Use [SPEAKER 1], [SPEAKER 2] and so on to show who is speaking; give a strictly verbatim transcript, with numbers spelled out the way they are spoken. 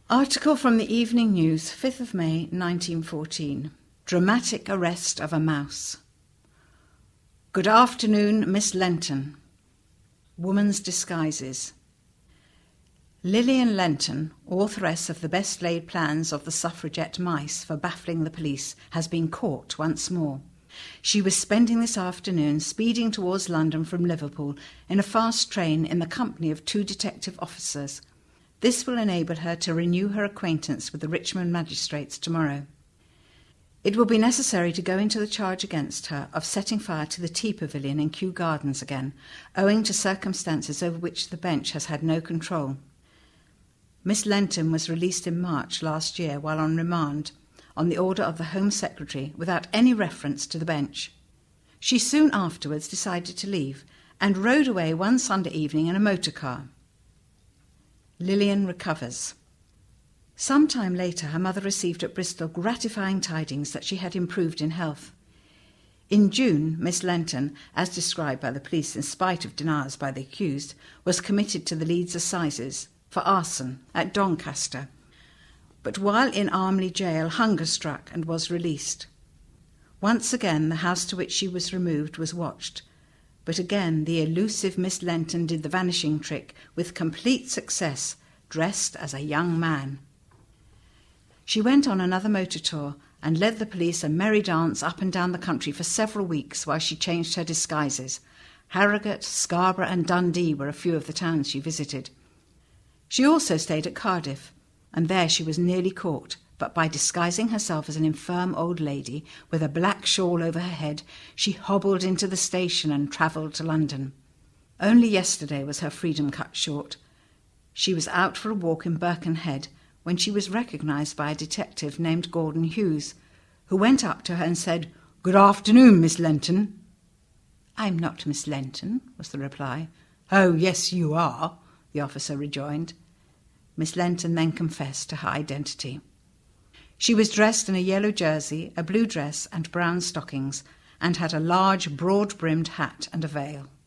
[SPEAKER 1] Article from the Evening News, fifth of May nineteen fourteen. Dramatic arrest of a mouse. Good afternoon, Miss Lenton. Woman's disguises. Lillian Lenton, authoress of the best-laid plans of the suffragette mice for baffling the police, has been caught once more. She was spending this afternoon speeding towards London from Liverpool in a fast train in the company of two detective officers. This will enable her to renew her acquaintance with the Richmond magistrates tomorrow. It will be necessary to go into the charge against her of setting fire to the tea pavilion in Kew Gardens again, owing to circumstances over which the bench has had no control. Miss Lenton was released in March last year while on remand, on the order of the Home Secretary, without any reference to the bench. She soon afterwards decided to leave and rode away one Sunday evening in a motor car. Lillian recovers. Some time later, her mother received at Bristol gratifying tidings that she had improved in health. In June, Miss Lenton, as described by the police in spite of denials by the accused, was committed to the Leeds Assizes for arson at Doncaster, but while in Armley Jail, hunger struck and was released. Once again, the house to which she was removed was watched, but again the elusive Miss Lenton did the vanishing trick with complete success, dressed as a young man. She went on another motor tour and led the police a merry dance up and down the country for several weeks while she changed her disguises. Harrogate, Scarborough and Dundee were a few of the towns she visited. She also stayed at Cardiff, and there she was nearly caught, but by disguising herself as an infirm old lady with a black shawl over her head, she hobbled into the station and travelled to London. Only yesterday was her freedom cut short. She was out for a walk in Birkenhead when she was recognised by a detective named Gordon Hughes, who went up to her and said, "Good afternoon, Miss Lenton." "I'm not Miss Lenton," was the reply. "Oh, yes, you are," the officer rejoined. Miss Lenton then confessed to her identity. She was dressed in a yellow jersey, a blue dress and brown stockings, and had a large, broad-brimmed hat and a veil.